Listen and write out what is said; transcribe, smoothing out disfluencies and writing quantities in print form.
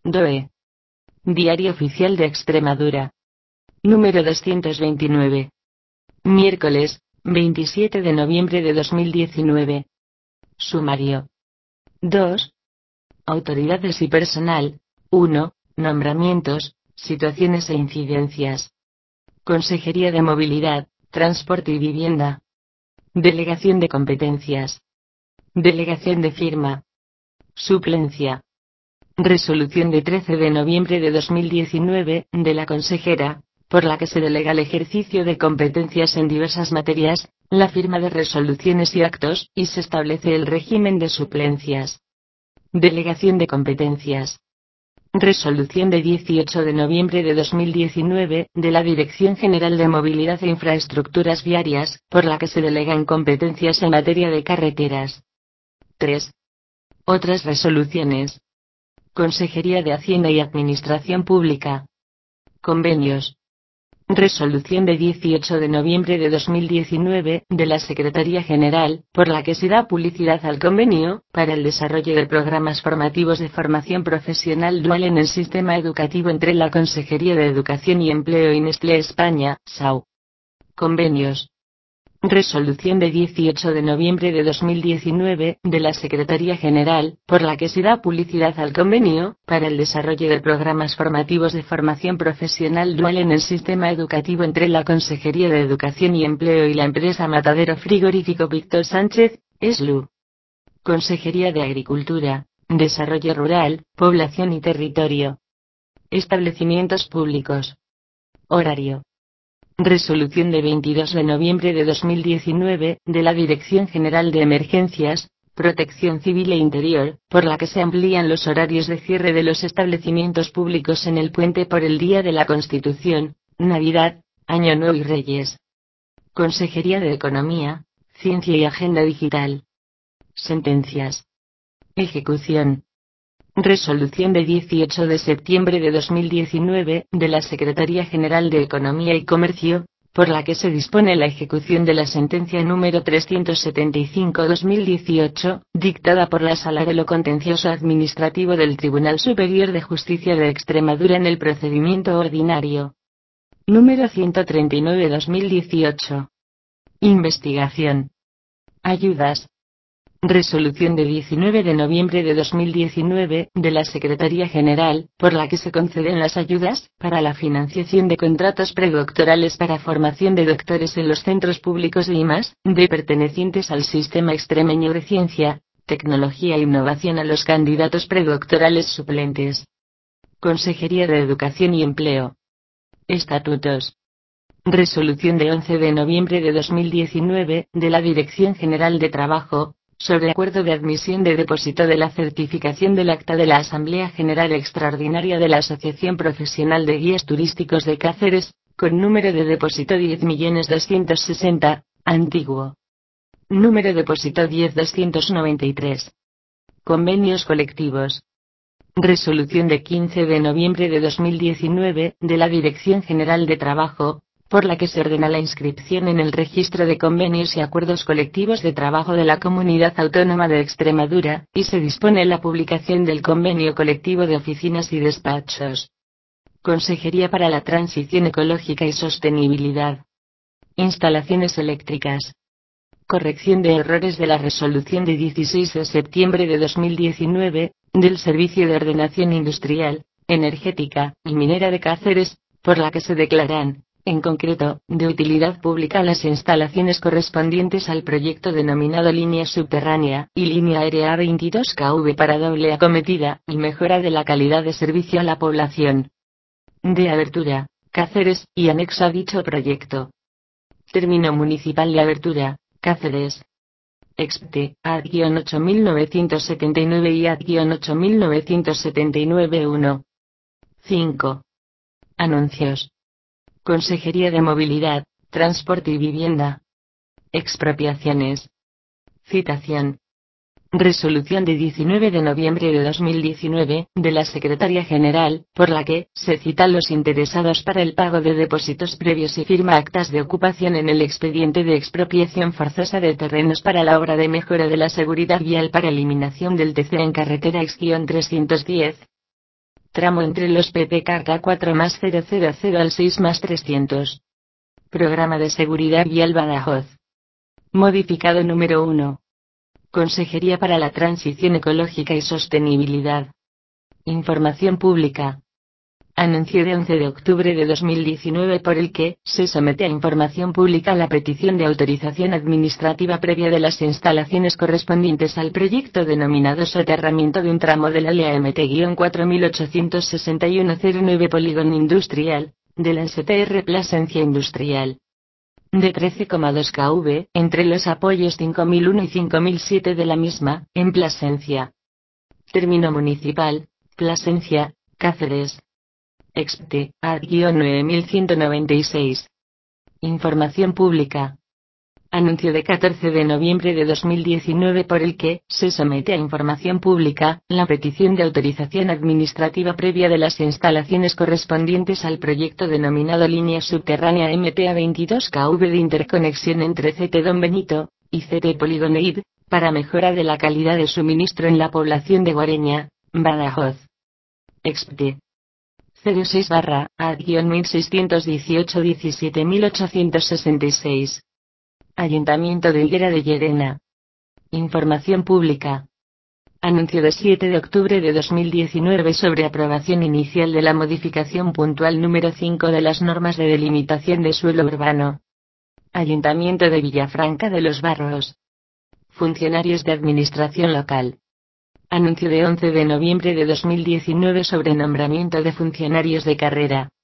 DOE. Diario Oficial de Extremadura. Número 229. Miércoles, 27 de noviembre de 2019. Sumario. 2. Autoridades y personal. 1. Nombramientos, situaciones e incidencias. Consejería de Movilidad, Transporte y Vivienda. Delegación de competencias. Delegación de firma. Suplencia. Resolución de 13 de noviembre de 2019, de la consejera, por la que se delega el ejercicio de competencias en diversas materias, la firma de resoluciones y actos, y se establece el régimen de suplencias. Delegación de competencias. Resolución de 18 de noviembre de 2019, de la Dirección General de Movilidad e Infraestructuras Viarias, por la que se delegan competencias en materia de carreteras. 3. Otras resoluciones. Consejería de Hacienda y Administración Pública. Convenios. Resolución de 18 de noviembre de 2019, de la Secretaría General, por la que se da publicidad al convenio, para el desarrollo de programas formativos de formación profesional dual en el sistema educativo entre la Consejería de Educación y Empleo y Nestlé España, S.A.U. Convenios. Resolución de 18 de noviembre de 2019, de la Secretaría General, por la que se da publicidad al convenio, para el desarrollo de programas formativos de formación profesional dual en el sistema educativo entre la Consejería de Educación y Empleo y la empresa Matadero Frigorífico Víctor Sánchez, SLU. Consejería de Agricultura, Desarrollo Rural, Población y Territorio. Establecimientos públicos. Horario. Resolución de 22 de noviembre de 2019, de la Dirección General de Emergencias, Protección Civil e Interior, por la que se amplían los horarios de cierre de los establecimientos públicos en el puente por el Día de la Constitución, Navidad, Año Nuevo y Reyes. Consejería de Economía, Ciencia y Agenda Digital. Sentencias. Ejecución. Resolución de 18 de septiembre de 2019, de la Secretaría General de Economía y Comercio, por la que se dispone la ejecución de la sentencia número 375/2018, dictada por la Sala de lo Contencioso Administrativo del Tribunal Superior de Justicia de Extremadura en el procedimiento ordinario. Número 139/2018. Investigación. Ayudas. Resolución de 19 de noviembre de 2019, de la Secretaría General, por la que se conceden las ayudas, para la financiación de contratos predoctorales para formación de doctores en los centros públicos de I+D pertenecientes al Sistema Extremeño de Ciencia, Tecnología e Innovación a los candidatos predoctorales suplentes. Consejería de Educación y Empleo. Estatutos. Resolución de 11 de noviembre de 2019, de la Dirección General de Trabajo, sobre acuerdo de admisión de depósito de la certificación del acta de la Asamblea General Extraordinaria de la Asociación Profesional de Guías Turísticos de Cáceres, con número de depósito 10.260, antiguo. Número de depósito 10.293. Convenios colectivos. Resolución de 15 de noviembre de 2019, de la Dirección General de Trabajo, por la que se ordena la inscripción en el Registro de Convenios y Acuerdos Colectivos de Trabajo de la Comunidad Autónoma de Extremadura, y se dispone la publicación del Convenio Colectivo de Oficinas y Despachos. Consejería para la Transición Ecológica y Sostenibilidad. Instalaciones eléctricas. Corrección de errores de la resolución de 16 de septiembre de 2019, del Servicio de Ordenación Industrial, Energética y Minera de Cáceres, por la que se declaran, en concreto, de utilidad pública las instalaciones correspondientes al proyecto denominado Línea Subterránea y Línea Aérea A22 kV para doble acometida y mejora de la calidad de servicio a la población de Abertura, Cáceres, y anexo a dicho proyecto. Término municipal de Abertura, Cáceres. Expte, ad-8979 y ad-8979-1. 5. Anuncios. Consejería de Movilidad, Transporte y Vivienda. Expropiaciones. Citación. Resolución de 19 de noviembre de 2019, de la Secretaría General, por la que se citan los interesados para el pago de depósitos previos y firma actas de ocupación en el expediente de expropiación forzosa de terrenos para la obra de mejora de la seguridad vial para eliminación del TC en carretera X-310. Tramo entre los PPK K4+000 al 6+300. Programa de Seguridad Vial Badajoz. Modificado número 1. Consejería para la Transición Ecológica y Sostenibilidad. Información pública. Anuncio de 11 de octubre de 2019 por el que se somete a información pública la petición de autorización administrativa previa de las instalaciones correspondientes al proyecto denominado soterramiento de un tramo de la línea MT-486109 Polígono Industrial, de la STR Plasencia Industrial. De 13,2 kV, entre los apoyos 5001 y 5007 de la misma, en Plasencia. Término municipal, Plasencia, Cáceres. Expte, ad-9196. Información pública. Anuncio de 14 de noviembre de 2019 por el que se somete a información pública la petición de autorización administrativa previa de las instalaciones correspondientes al proyecto denominado Línea Subterránea MTA 22 kV de interconexión entre CT Don Benito y CT Polígono ID, para mejora de la calidad de suministro en la población de Guareña, Badajoz. Expte 06/ad-1618-17866. Ayuntamiento de Higuera de Llerena. Información pública. Anuncio de 7 de octubre de 2019 sobre aprobación inicial de la modificación puntual número 5 de las normas de delimitación de suelo urbano. Ayuntamiento de Villafranca de los Barros. Funcionarios de Administración Local. Anuncio de 11 de noviembre de 2019 sobre nombramiento de funcionarios de carrera.